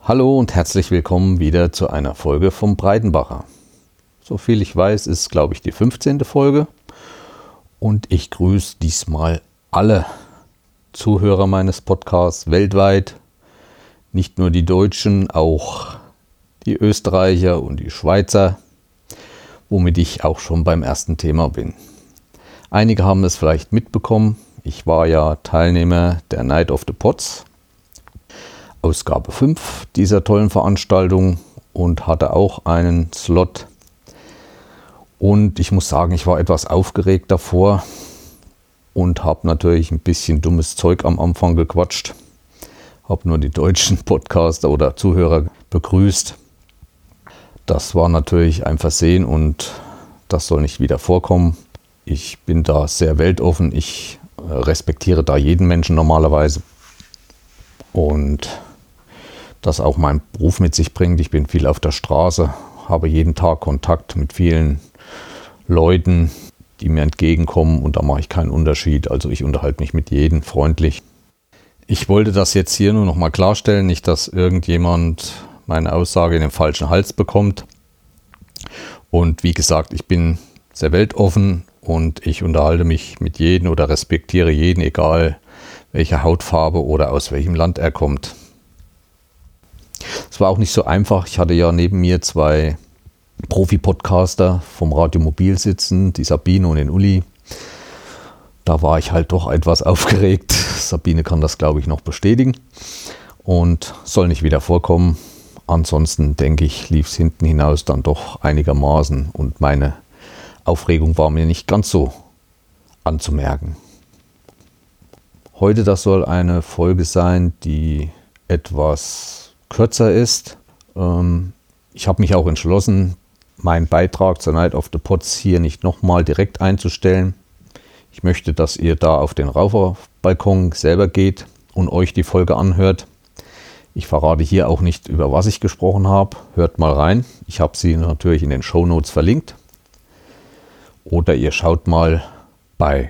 Hallo und herzlich willkommen wieder zu einer Folge vom Breitenbacher. Soviel ich weiß, ist glaube ich die 15. Folge und ich grüße diesmal alle Zuhörer meines Podcasts weltweit. Nicht nur die Deutschen, auch die Österreicher und die Schweizer, womit ich auch schon beim ersten Thema bin. Einige haben es vielleicht mitbekommen, ich war ja Teilnehmer der Night of the Pots, Ausgabe 5 dieser tollen Veranstaltung und hatte auch einen Slot. Und ich muss sagen, ich war etwas aufgeregt davor und habe natürlich ein bisschen dummes Zeug am Anfang gequatscht. Habe nur die deutschen Podcaster oder Zuhörer begrüßt. Das war natürlich ein Versehen und das soll nicht wieder vorkommen. Ich bin da sehr weltoffen. Ich respektiere da jeden Menschen normalerweise. Und das auch mein Beruf mit sich bringt. Ich bin viel auf der Straße, habe jeden Tag Kontakt mit vielen Leuten, die mir entgegenkommen und da mache ich keinen Unterschied. Also ich unterhalte mich mit jedem freundlich. Ich wollte das jetzt hier nur noch mal klarstellen, nicht, dass irgendjemand meine Aussage in den falschen Hals bekommt. Und wie gesagt, ich bin sehr weltoffen und ich unterhalte mich mit jedem oder respektiere jeden, egal welche Hautfarbe oder aus welchem Land er kommt. Es war auch nicht so einfach. Ich hatte ja neben mir zwei Profi-Podcaster vom Radio Mobil sitzen, die Sabine und den Uli. Da war ich halt doch etwas aufgeregt. Sabine kann das, glaube ich, noch bestätigen und soll nicht wieder vorkommen. Ansonsten denke ich, lief es hinten hinaus dann doch einigermaßen und meine Aufregung war mir nicht ganz so anzumerken. Heute, das soll eine Folge sein, die etwas kürzer ist. Ich habe mich auch entschlossen, meinen Beitrag zur Night of the Pots hier nicht nochmal direkt einzustellen. Ich möchte, dass ihr da auf den Raucherbalkon selber geht und euch die Folge anhört. Ich verrate hier auch nicht, über was ich gesprochen habe. Hört mal rein. Ich habe sie natürlich in den Shownotes verlinkt. Oder ihr schaut mal bei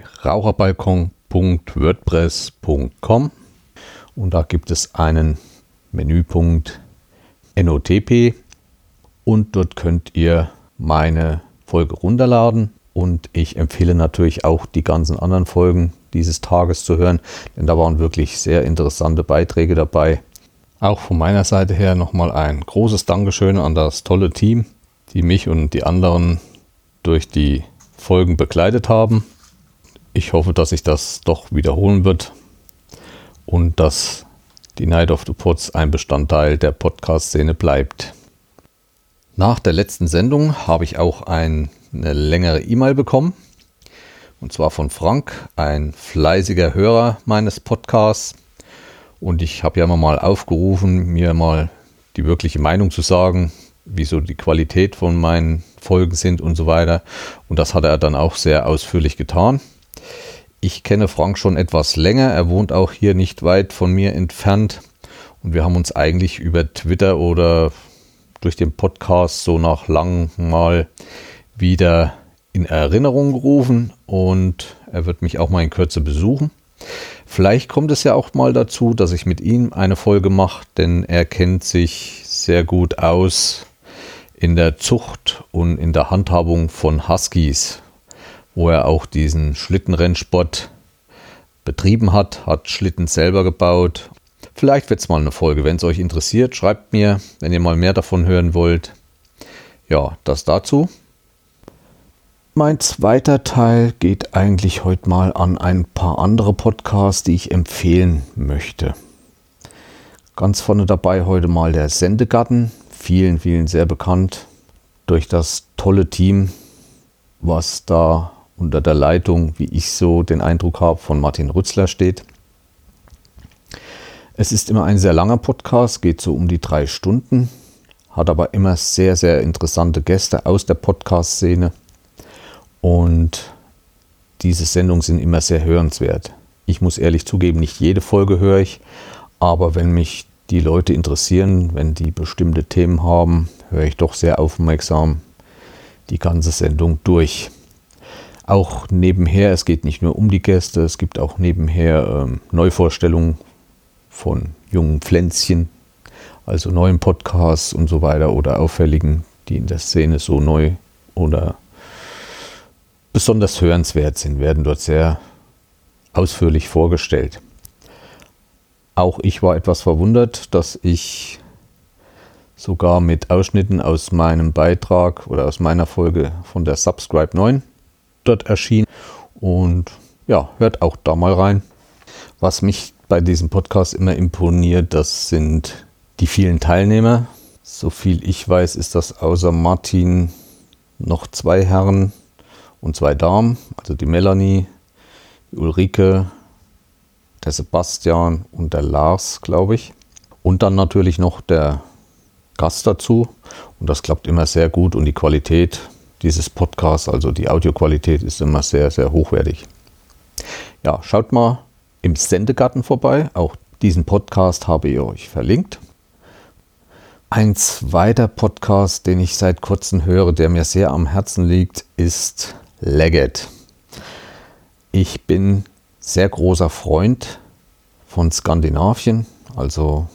raucherbalkon.wordpress.com und da gibt es einen Menüpunkt NOTP und dort könnt ihr meine Folge runterladen und ich empfehle natürlich auch die ganzen anderen Folgen dieses Tages zu hören, denn da waren wirklich sehr interessante Beiträge dabei. Auch von meiner Seite her nochmal ein großes Dankeschön an das tolle Team, die mich und die anderen durch die Folgen begleitet haben. Ich hoffe, dass sich das doch wiederholen wird und dass die Night of the Pots ein Bestandteil der Podcast-Szene bleibt. Nach der letzten Sendung habe ich auch eine längere E-Mail bekommen. Und zwar von Frank, ein fleißiger Hörer meines Podcasts. Und ich habe ja mal aufgerufen, mir mal die wirkliche Meinung zu sagen, wieso die Qualität von meinen Folgen sind und so weiter. Und das hat er dann auch sehr ausführlich getan. Ich kenne Frank schon etwas länger, er wohnt auch hier nicht weit von mir entfernt und wir haben uns eigentlich über Twitter oder durch den Podcast so nach langem mal wieder in Erinnerung gerufen und er wird mich auch mal in Kürze besuchen. Vielleicht kommt es ja auch mal dazu, dass ich mit ihm eine Folge mache, denn er kennt sich sehr gut aus in der Zucht und in der Handhabung von Huskies, wo er auch diesen Schlittenrennsport betrieben hat Schlitten selber gebaut. Vielleicht wird es mal eine Folge, wenn es euch interessiert, schreibt mir, wenn ihr mal mehr davon hören wollt. Ja, das dazu. Mein zweiter Teil geht eigentlich heute mal an ein paar andere Podcasts, die ich empfehlen möchte. Ganz vorne dabei heute mal der Sendegarten, vielen sehr bekannt durch das tolle Team, was da unter der Leitung, wie ich so den Eindruck habe, von Martin Rützler steht. Es ist immer ein sehr langer Podcast, geht so um die 3 Stunden, hat aber immer sehr interessante Gäste aus der Podcast-Szene und diese Sendungen sind immer sehr hörenswert. Ich muss ehrlich zugeben, nicht jede Folge höre ich, aber wenn mich die Leute interessieren, wenn die bestimmte Themen haben, höre ich doch sehr aufmerksam die ganze Sendung durch. Auch nebenher, es geht nicht nur um die Gäste, es gibt auch nebenher Neuvorstellungen von jungen Pflänzchen also neuen Podcasts und so weiter oder auffälligen, die in der Szene so neu oder besonders hörenswert sind, werden dort sehr ausführlich vorgestellt. Auch ich war etwas verwundert, dass ich sogar mit Ausschnitten aus meinem Beitrag oder aus meiner Folge von der Subscribe 9 dort erschien. Und ja, hört auch da mal rein. Was mich bei diesem Podcast immer imponiert, das sind die vielen Teilnehmer. So viel ich weiß, ist das außer Martin noch 2 Herren und 2 Damen. Also die Melanie, die Ulrike, der Sebastian und der Lars, glaube ich. Und dann natürlich noch der Gast dazu. Und das klappt immer sehr gut. Und die Qualität dieses Podcasts, also die Audioqualität, ist immer sehr, sehr hochwertig. Ja, schaut mal im Sendegarten vorbei. Auch diesen Podcast habe ich euch verlinkt. Ein zweiter Podcast, den ich seit kurzem höre, der mir sehr am Herzen liegt, ist Leggett. Ich bin sehr großer Freund von Skandinavien, also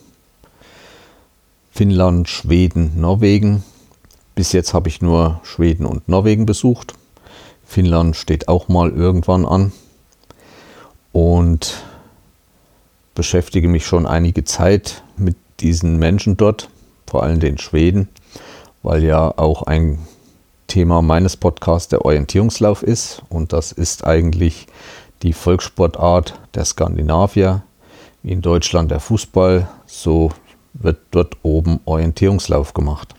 Finnland, Schweden, Norwegen. Bis jetzt habe ich nur Schweden und Norwegen besucht. Finnland steht auch mal irgendwann an. Und beschäftige mich schon einige Zeit mit diesen Menschen dort, vor allem den Schweden, weil ja auch ein Thema meines Podcasts der Orientierungslauf ist. Und das ist eigentlich die Volkssportart der Skandinavier, wie in Deutschland der Fußball, so wird dort oben Orientierungslauf gemacht.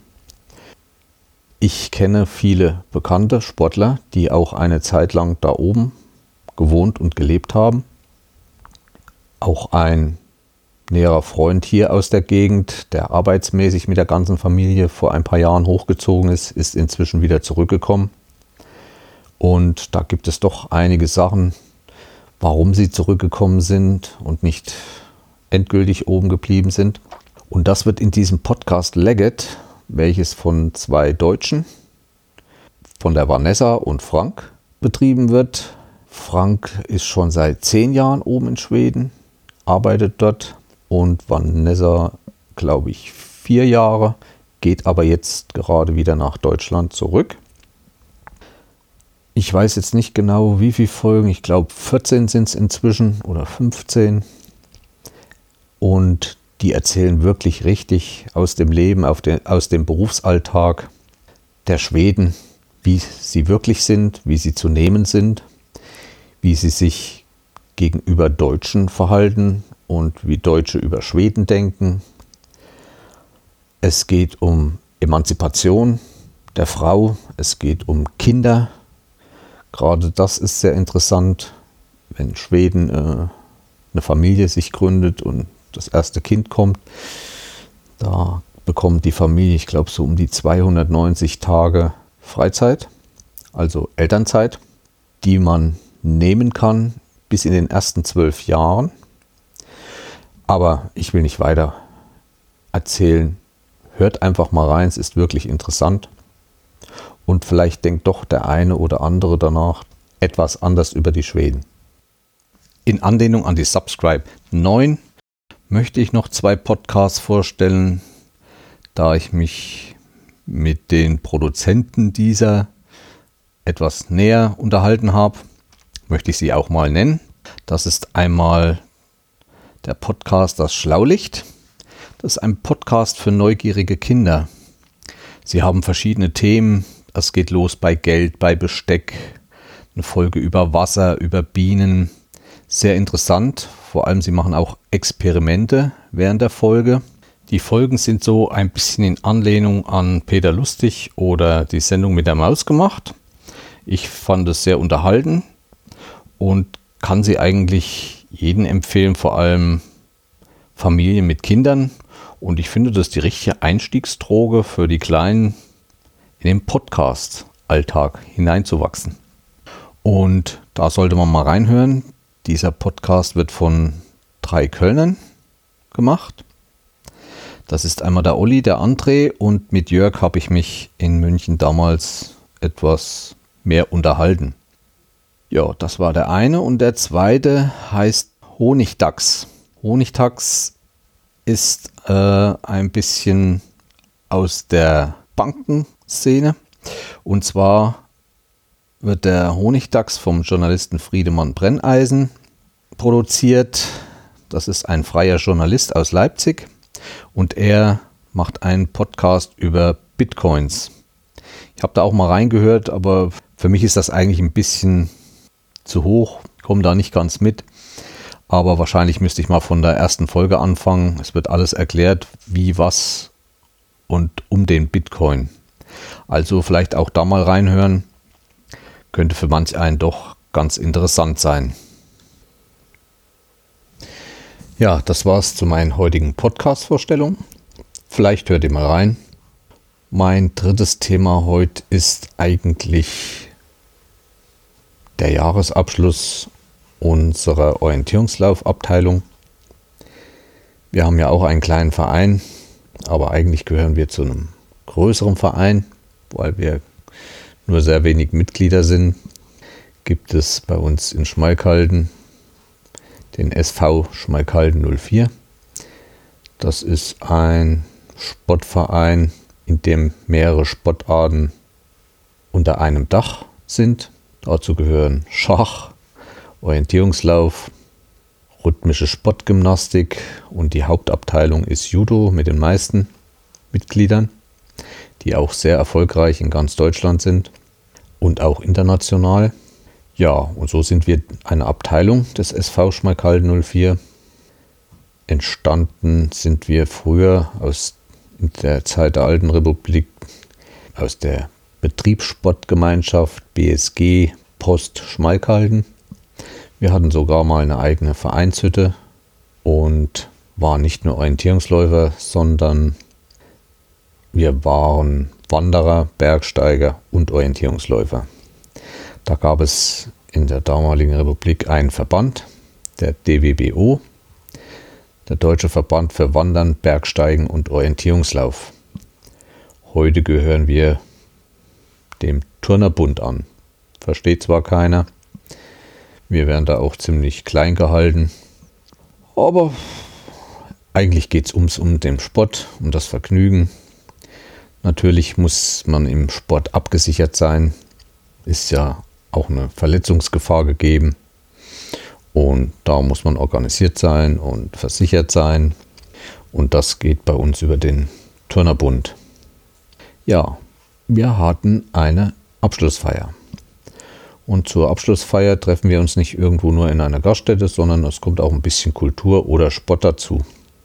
Ich kenne viele bekannte Sportler, die auch eine Zeit lang da oben gewohnt und gelebt haben. Auch ein näherer Freund hier aus der Gegend, der arbeitsmäßig mit der ganzen Familie vor ein paar Jahren hochgezogen ist, ist inzwischen wieder zurückgekommen. Und da gibt es doch einige Sachen, warum sie zurückgekommen sind und nicht endgültig oben geblieben sind. Und das wird in diesem Podcast Leggett, welches von 2 Deutschen, von der Vanessa und Frank, betrieben wird. Frank ist schon seit 10 Jahren oben in Schweden, arbeitet dort, und Vanessa, glaube ich, 4 Jahre, geht aber jetzt gerade wieder nach Deutschland zurück. Ich weiß jetzt nicht genau, wie viele Folgen, ich glaube 14 sind es inzwischen oder 15. Und die erzählen wirklich richtig aus dem Leben, aus dem Berufsalltag der Schweden, wie sie wirklich sind, wie sie zu nehmen sind, wie sie sich gegenüber Deutschen verhalten und wie Deutsche über Schweden denken. Es geht um Emanzipation der Frau, es geht um Kinder. Gerade das ist sehr interessant, wenn Schweden eine Familie sich gründet und das erste Kind kommt. Da bekommt die Familie, ich glaube, so um die 290 Tage Freizeit, also Elternzeit, die man nehmen kann bis in den ersten 12 Jahren. Aber ich will nicht weiter erzählen. Hört einfach mal rein, es ist wirklich interessant. Und vielleicht denkt doch der eine oder andere danach etwas anders über die Schweden. In Anlehnung an die Subscribe 9 möchte ich noch 2 Podcasts vorstellen, da ich mich mit den Produzenten dieser etwas näher unterhalten habe, möchte ich sie auch mal nennen. Das ist einmal der Podcast Das Schlaulicht. Das ist ein Podcast für neugierige Kinder. Sie haben verschiedene Themen. Es geht los bei Geld, bei Besteck, eine Folge über Wasser, über Bienen. Sehr interessant. Vor allem, sie machen auch Experimente während der Folge. Die Folgen sind so ein bisschen in Anlehnung an Peter Lustig oder die Sendung mit der Maus gemacht. Ich fand es sehr unterhalten und kann sie eigentlich jedem empfehlen, vor allem Familien mit Kindern. Und ich finde, das ist die richtige Einstiegsdroge für die Kleinen, in den Podcast-Alltag hineinzuwachsen. Und da sollte man mal reinhören. Dieser Podcast wird von 3 Kölnern gemacht. Das ist einmal der Olli, der André, und mit Jörg habe ich mich in München damals etwas mehr unterhalten. Ja, das war der eine, und der zweite heißt Honigdachs. Honigdachs ist ein bisschen aus der Bankenszene. Und zwar wird der Honigdachs vom Journalisten Friedemann Brenneisen produziert. Das ist ein freier Journalist aus Leipzig und er macht einen Podcast über Bitcoins. Ich habe da auch mal reingehört, aber für mich ist das eigentlich ein bisschen zu hoch, komme da nicht ganz mit. Aber wahrscheinlich müsste ich mal von der ersten Folge anfangen. Es wird alles erklärt, wie, was und um den Bitcoin. Also vielleicht auch da mal reinhören. Könnte für manch einen doch ganz interessant sein. Ja, das war's zu meinen heutigen Podcast-Vorstellungen. Vielleicht hört ihr mal rein. Mein drittes Thema heute ist eigentlich der Jahresabschluss unserer Orientierungslaufabteilung. Wir haben ja auch einen kleinen Verein, aber eigentlich gehören wir zu einem größeren Verein, weil wir nur sehr wenig Mitglieder sind. Gibt es bei uns in Schmalkalden den SV Schmalkalden 04. Das ist ein Sportverein, in dem mehrere Sportarten unter einem Dach sind. Dazu gehören Schach, Orientierungslauf, rhythmische Sportgymnastik und die Hauptabteilung ist Judo mit den meisten Mitgliedern, die auch sehr erfolgreich in ganz Deutschland sind und auch international. Ja, und so sind wir eine Abteilung des SV Schmalkalden 04. Entstanden sind wir früher in der Zeit der Alten Republik aus der Betriebssportgemeinschaft BSG Post Schmalkalden. Wir hatten sogar mal eine eigene Vereinshütte und waren nicht nur Orientierungsläufer, sondern wir waren Wanderer, Bergsteiger und Orientierungsläufer. Da gab es in der damaligen Republik einen Verband, der DWBO, der Deutsche Verband für Wandern, Bergsteigen und Orientierungslauf. Heute gehören wir dem Turnerbund an. Versteht zwar keiner, wir werden da auch ziemlich klein gehalten, aber eigentlich geht es um den Sport, um das Vergnügen. Natürlich muss man im Sport abgesichert sein, ist ja auch eine Verletzungsgefahr gegeben und da muss man organisiert sein und versichert sein und das geht bei uns über den Turnerbund. Ja, wir hatten eine Abschlussfeier und zur Abschlussfeier treffen wir uns nicht irgendwo nur in einer Gaststätte, sondern es kommt auch ein bisschen Kultur oder Sport dazu.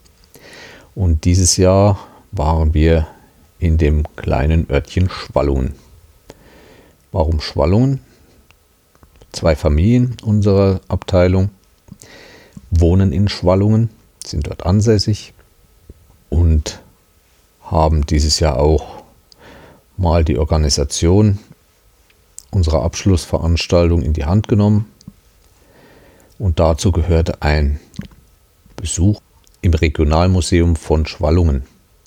Und dieses Jahr waren wir in dem kleinen Örtchen Schwallungen. Warum Schwallungen? 2 Familien unserer Abteilung wohnen in Schwallungen, sind dort ansässig und haben dieses Jahr auch mal die Organisation unserer Abschlussveranstaltung in die Hand genommen. Und dazu gehörte ein Besuch im Regionalmuseum von Schwallungen.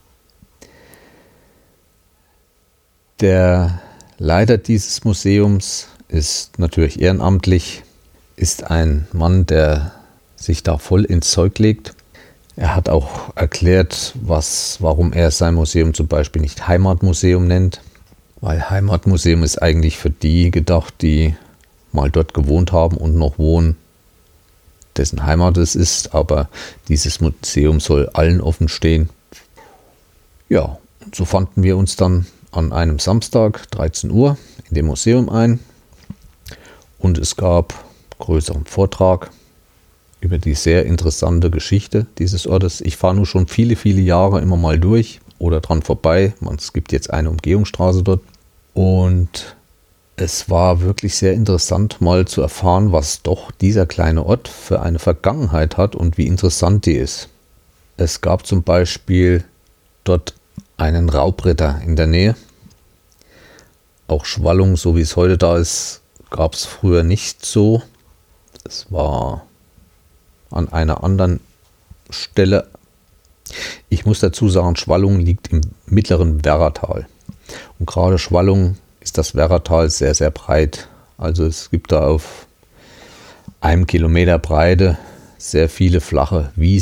Der Leiter dieses Museums ist natürlich ehrenamtlich, ist ein Mann, der sich da voll ins Zeug legt. Er hat auch erklärt, warum er sein Museum zum Beispiel nicht Heimatmuseum nennt, weil Heimatmuseum ist eigentlich für die gedacht, die mal dort gewohnt haben und noch wohnen, dessen Heimat es ist, aber dieses Museum soll allen offen stehen. Ja, und so fanden wir uns dann an einem Samstag, 13 Uhr, in dem Museum ein und es gab einen größeren Vortrag über die sehr interessante Geschichte dieses Ortes. Ich fahre nun schon viele, viele Jahre immer mal durch oder dran vorbei. Es gibt jetzt eine Umgehungsstraße dort und es war wirklich sehr interessant, mal zu erfahren, was doch dieser kleine Ort für eine Vergangenheit hat und wie interessant die ist. Es gab zum Beispiel dort einen Raubritter in der Nähe. Auch Schwallung, so wie es heute da ist, gab es früher nicht so. Es war an einer anderen Stelle. Ich muss dazu sagen, Schwallung liegt im mittleren Werratal. Und gerade Schwallung ist das Werratal sehr, sehr breit. Also es gibt da auf 1 Kilometer Breite sehr viele flache Wiesen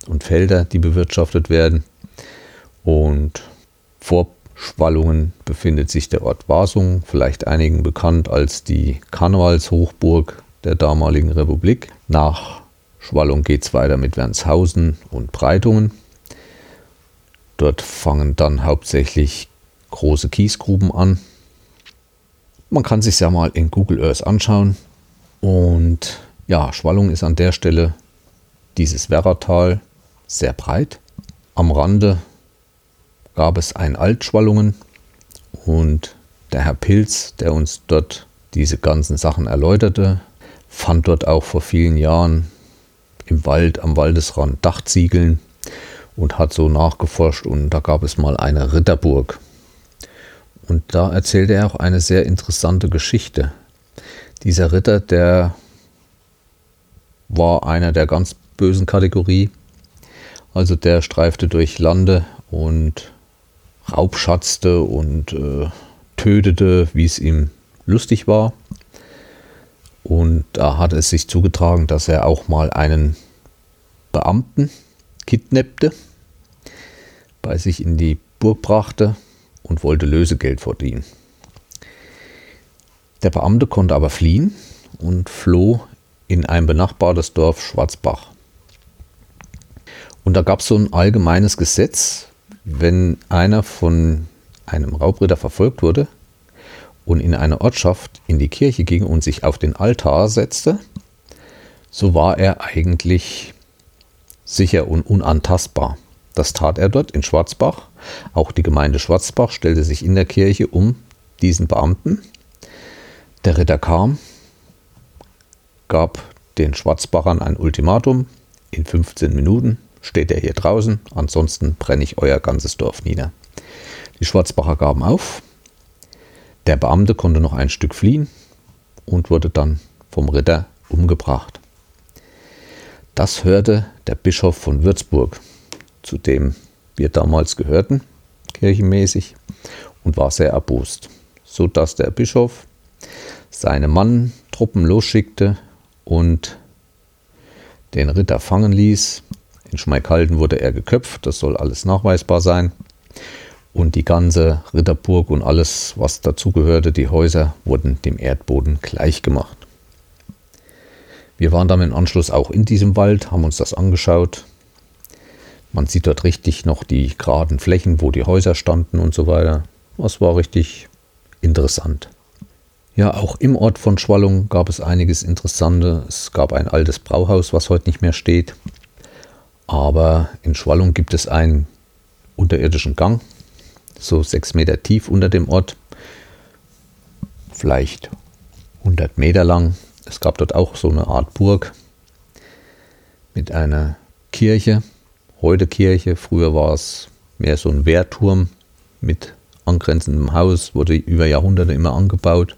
und Felder, die bewirtschaftet werden. Und vor Schwallungen befindet sich der Ort Wasungen, vielleicht einigen bekannt als die Karnevalshochburg der damaligen Republik. Nach Schwallung geht es weiter mit Wernshausen und Breitungen. Dort fangen dann hauptsächlich große Kiesgruben an. Man kann sich ja mal in Google Earth anschauen. Und ja, Schwallung ist an der Stelle dieses Werratal sehr breit. Am Rande gab es ein Altschwallungen und der Herr Pilz, der uns dort diese ganzen Sachen erläuterte, fand dort auch vor vielen Jahren im Wald, am Waldesrand Dachziegeln und hat so nachgeforscht und da gab es mal eine Ritterburg. Und da erzählte er auch eine sehr interessante Geschichte. Dieser Ritter, der war einer der ganz bösen Kategorie. Also der streifte durch Lande und raubschatzte und tötete, wie es ihm lustig war. Und da hat es sich zugetragen, dass er auch mal einen Beamten kidnappte, bei sich in die Burg brachte und wollte Lösegeld verdienen. Der Beamte konnte aber fliehen und floh in ein benachbartes Dorf Schwarzbach. Und da gab es so ein allgemeines Gesetz, wenn einer von einem Raubritter verfolgt wurde und in eine Ortschaft in die Kirche ging und sich auf den Altar setzte, so war er eigentlich sicher und unantastbar. Das tat er dort in Schwarzbach. Auch die Gemeinde Schwarzbach stellte sich in der Kirche um diesen Beamten. Der Ritter kam, gab den Schwarzbachern ein Ultimatum: in 15 Minuten steht er hier draußen, ansonsten brenne ich euer ganzes Dorf nieder. Die Schwarzbacher gaben auf. Der Beamte konnte noch ein Stück fliehen und wurde dann vom Ritter umgebracht. Das hörte der Bischof von Würzburg, zu dem wir damals gehörten, kirchenmäßig, und war sehr erbost, sodass der Bischof seine Manntruppen losschickte und den Ritter fangen ließ. In Schmalkalden wurde er geköpft, das soll alles nachweisbar sein. Und die ganze Ritterburg und alles, was dazugehörte, die Häuser, wurden dem Erdboden gleichgemacht. Wir waren dann im Anschluss auch in diesem Wald, haben uns das angeschaut. Man sieht dort richtig noch die geraden Flächen, wo die Häuser standen und so weiter. Das war richtig interessant. Ja, auch im Ort von Schwallung gab es einiges Interessante. Es gab ein altes Brauhaus, was heute nicht mehr steht. Aber in Schwallung gibt es einen unterirdischen Gang, so 6 Meter tief unter dem Ort, vielleicht 100 Meter lang. Es gab dort auch so eine Art Burg mit einer Kirche, heute Kirche. Früher war es mehr so ein Wehrturm mit angrenzendem Haus, wurde über Jahrhunderte immer angebaut.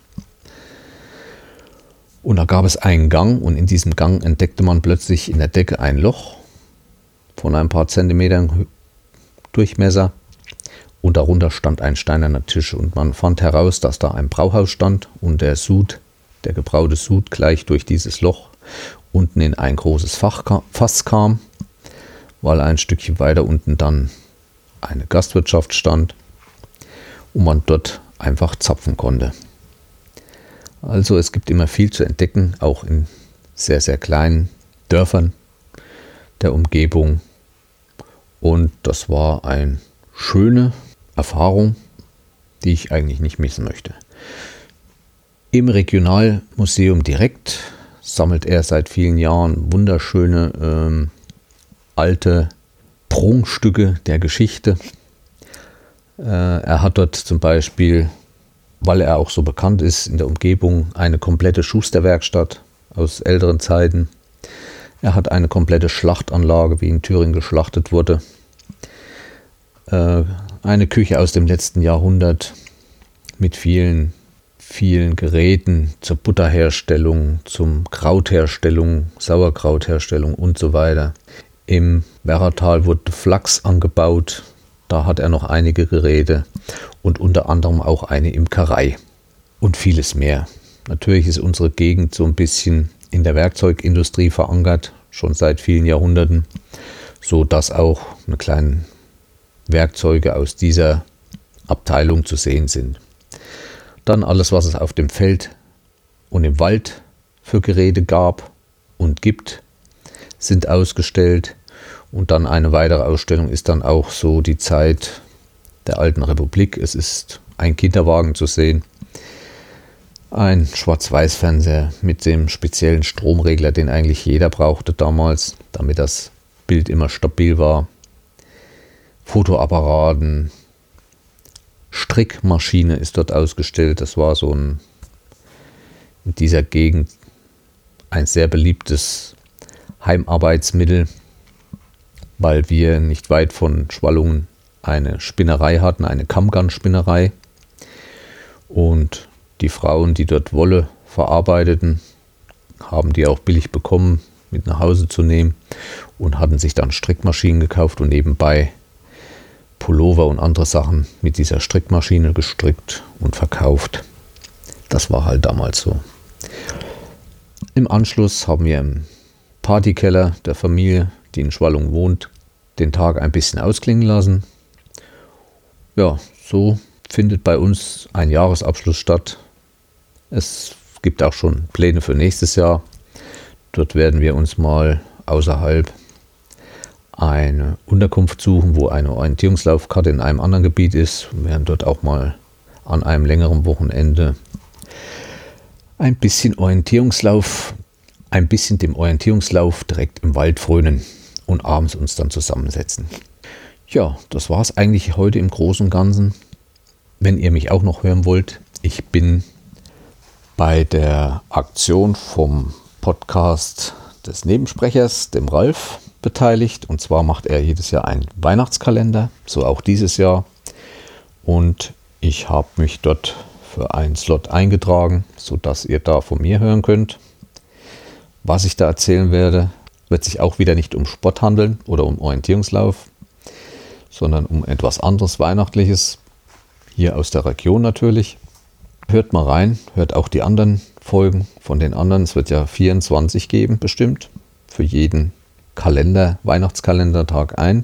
Und da gab es einen Gang und in diesem Gang entdeckte man plötzlich in der Decke ein Loch von ein paar Zentimetern Durchmesser und darunter stand ein steinerner Tisch und man fand heraus, dass da ein Brauhaus stand und der Sud, der gebraute Sud, gleich durch dieses Loch unten in ein großes Fass kam, weil ein Stückchen weiter unten dann eine Gastwirtschaft stand und man dort einfach zapfen konnte. Also es gibt immer viel zu entdecken, auch in sehr, sehr kleinen Dörfern der Umgebung. Und das war eine schöne Erfahrung, die ich eigentlich nicht missen möchte. Im Regionalmuseum direkt sammelt er seit vielen Jahren wunderschöne alte Prunkstücke der Geschichte. Er hat dort zum Beispiel, weil er auch so bekannt ist in der Umgebung, eine komplette Schusterwerkstatt aus älteren Zeiten. Er hat eine komplette Schlachtanlage, wie in Thüringen geschlachtet wurde. Eine Küche aus dem letzten Jahrhundert mit vielen Geräten zur Butterherstellung, zum Krautherstellung, Sauerkrautherstellung und so weiter. Im Werratal wurde Flachs angebaut. Da hat er noch einige Geräte und unter anderem auch eine Imkerei und vieles mehr. Natürlich ist unsere Gegend so ein bisschen in der Werkzeugindustrie verankert, schon seit vielen Jahrhunderten, so dass auch eine kleine Werkzeuge aus dieser Abteilung zu sehen sind. Dann alles, was es auf dem Feld und im Wald für Geräte gab und gibt, sind ausgestellt. Und dann eine weitere Ausstellung ist dann auch so die Zeit der Alten Republik. Es ist ein Kinderwagen zu sehen, ein Schwarz-Weiß-Fernseher mit dem speziellen Stromregler, den eigentlich jeder brauchte damals, damit das Bild immer stabil war. Fotoapparaten, Strickmaschine ist dort ausgestellt. Das war so in dieser Gegend ein sehr beliebtes Heimarbeitsmittel, weil wir nicht weit von Schwallungen eine Spinnerei hatten, eine Kammgarnspinnerei. Und die Frauen, die dort Wolle verarbeiteten, haben die auch billig bekommen, mit nach Hause zu nehmen und hatten sich dann Strickmaschinen gekauft und nebenbei Pullover und andere Sachen mit dieser Strickmaschine gestrickt und verkauft. Das war halt damals so. Im Anschluss haben wir im Partykeller der Familie, die in Schwallung wohnt, den Tag ein bisschen ausklingen lassen. Ja, so findet bei uns ein Jahresabschluss statt. Es gibt auch schon Pläne für nächstes Jahr. Dort werden wir uns mal außerhalb eine Unterkunft suchen, wo eine Orientierungslaufkarte in einem anderen Gebiet ist. Wir werden dort auch mal an einem längeren Wochenende ein bisschen dem Orientierungslauf direkt im Wald frönen und abends uns dann zusammensetzen. Ja, das war es eigentlich heute im Großen und Ganzen. Wenn ihr mich auch noch hören wollt, ich bin bei der Aktion vom Podcast des Nebensprechers, dem Ralf, beteiligt. Und zwar macht er jedes Jahr einen Weihnachtskalender, so auch dieses Jahr. Und ich habe mich dort für einen Slot eingetragen, sodass ihr da von mir hören könnt. Was ich da erzählen werde, wird sich auch wieder nicht um Sport handeln oder um Orientierungslauf, sondern um etwas anderes Weihnachtliches, hier aus der Region natürlich. Hört mal rein, hört auch die anderen Folgen von den anderen. Es wird ja 24 geben, bestimmt, für jeden Weihnachtskalendertag ein.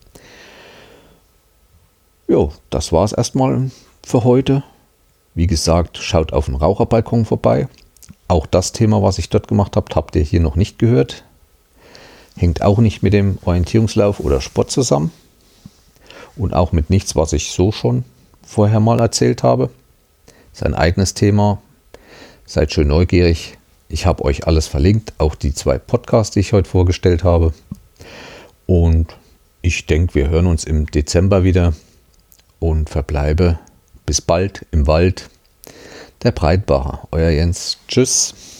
Jo, das war es erstmal für heute. Wie gesagt, schaut auf den Raucherbalkon vorbei. Auch das Thema, was ich dort gemacht habe, habt ihr hier noch nicht gehört. Hängt auch nicht mit dem Orientierungslauf oder Sport zusammen. Und auch mit nichts, was ich so schon vorher mal erzählt habe. Ist ein eigenes Thema. Seid schön neugierig. Ich habe euch alles verlinkt, auch die 2 Podcasts, die ich heute vorgestellt habe. Und ich denke, wir hören uns im Dezember wieder und verbleibe bis bald im Wald. Der Breitbacher, euer Jens. Tschüss.